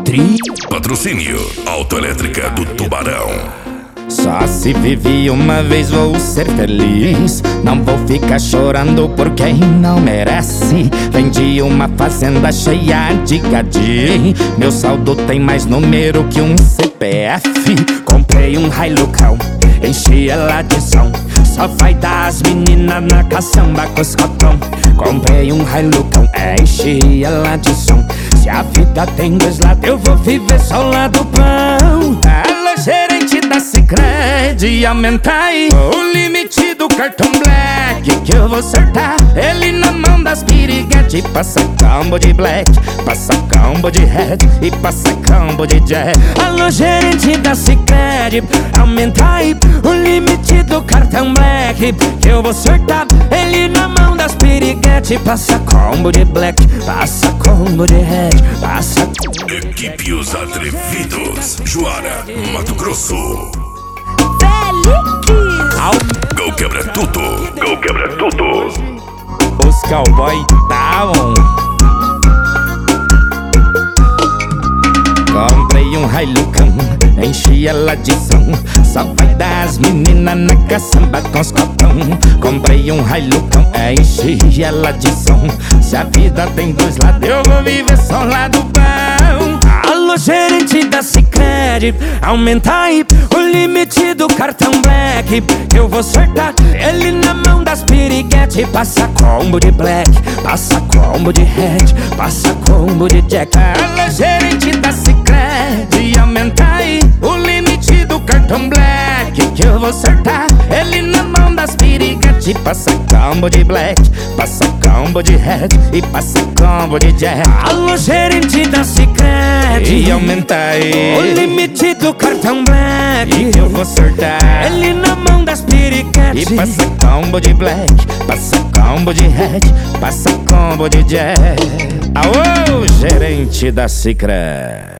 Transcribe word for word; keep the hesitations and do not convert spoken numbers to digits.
Tri. Patrocínio Autoelétrica do Tubarão. Só se vive uma vez, vou ser feliz. Não vou ficar chorando por quem não merece. Vendi uma fazenda cheia de gadinho. Meu saldo tem mais número que um C P F. Comprei um Hilucão, enchi ela de som. Só vai dar as meninas na caçamba com os cotão. Comprei um Hilucão, enchi ela de som. Se a vida tem dois lados, eu vou viver só o lado bom. Alô, gerente da Sicredi, aumenta aí o limite do cartão Black, que eu vou acertar ele na mão das piriguete. Passa combo de Black, passa combo de Red e passa combo de Jack. Alô, gerente da Sicredi, aumenta aí o limite do cartão Black, que eu vou acertar ele na mão das piriguete. Passa combo de Black, passa combo de Red, passa. Equipe Os Atrevidos, Juara, Mato Grosso. Go quebra tudo, go quebra tudo. Os cowboy tavam. Comprei um Hilucão, enchi ela de som. Só vai dar as meninas na caçamba com os cotão. Comprei um Hilucão, enchi ela de som. Se a vida tem dois lados, eu vou viver só o lado bom. Alô, gerente da Sicredi, aumenta aí o limite do cartão Black, que eu vou acertar ele na mão das piriguete. Passa combo de Black, passa combo de Red, passa combo de Jack. Alô, gerente da Sicredi, aumenta aí o limite do cartão Black, que eu vou acertar ele na mão das piriguete. Passa combo de Black, passa combo de Red e passa combo de Jack. Alô, gerente da Sicredi, e aumenta aí o limite do cartão Black, que eu vou acertar ele na mão das piriguete. E passa combo de Black, passa combo de Red, passa combo de Jack. Aô, gerente da Sicredi.